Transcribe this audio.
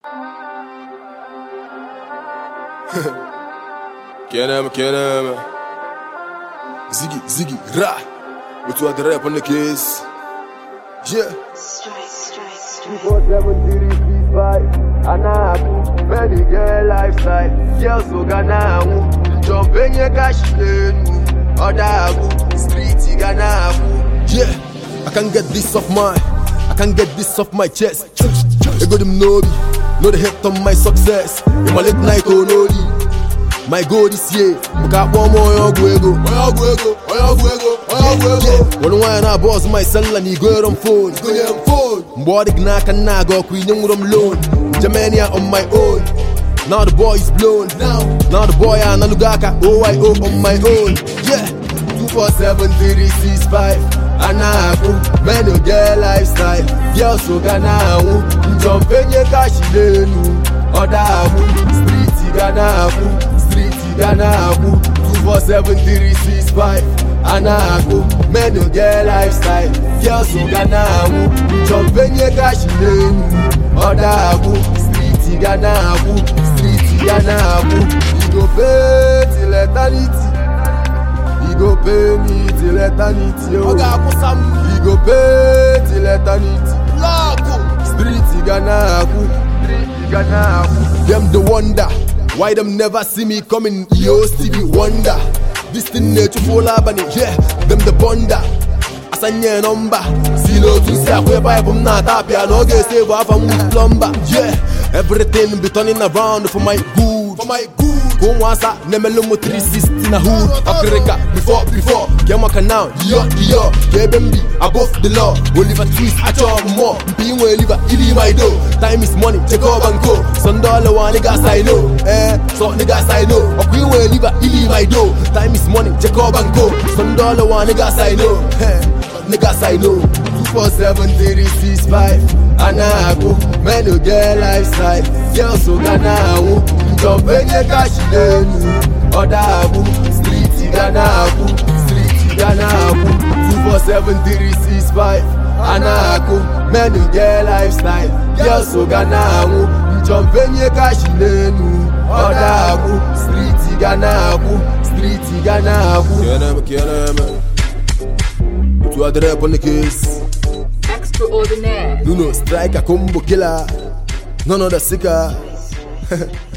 Kenema. Ziggy, Ra. We to the rap on the case. Yeah. 247 Anaku, many girl lifestyle. Girls so ganamu, jump in your cash lenu. Odagu, street ganamu. Yeah, I can't get this off my chest. They go them know me, know the hit on my success. In my late night only. My goal this year, we got one more Oyaguego. One wine I boss my son and he go on phone. Mbodi knack and I go queen young with loan. Germania on my own. Now the boy is blown. Now the boy and Lugaka, OYO on my own. Yeah, 247-365 Anaku, men no get lifestyle. Girls so ganamu, jump in your cash lenu. Odamu, street ganamu. 247-365 Anaku, men no get lifestyle. Girls so ganamu, jump in your cash lenu. Odamu, street ganamu. You go pay till eternity. You go pay me till eternity. You go pay till eternity. Street ganamu. Them the wonder. Why them never see me coming? Yo, Stevie Wonder. This thing nature full abani, yeah. Them the bonder. Asanye number. Silo to say we buy from not happy. I know get save off from plumber. Yeah, everything be turning around for my good. Come once I never look 360 na hood. Africa before. Kema canal, yo. Kebembi above the law. Oliver twist, I chop more. Being where liver, ili my dough. Time is money, take over and go. $1 one niggas I know. So niggas I know. Queen where liver, ili my dough. Time is money, take over and go. $1 one niggas I know. Niggas I know. 247-365 Anaku, men no get lifestyle. Girls so ganamu, jump in your cash lenu. Odamu, street ganamu. 247-365 Anaku, men no get lifestyle. Girls so ganamu, jump in your cash lenu. Odamu, street ganamu. Kenema. To the rap on the case. Extraordinaire. Nuno strike a combo killer. None of the sicker.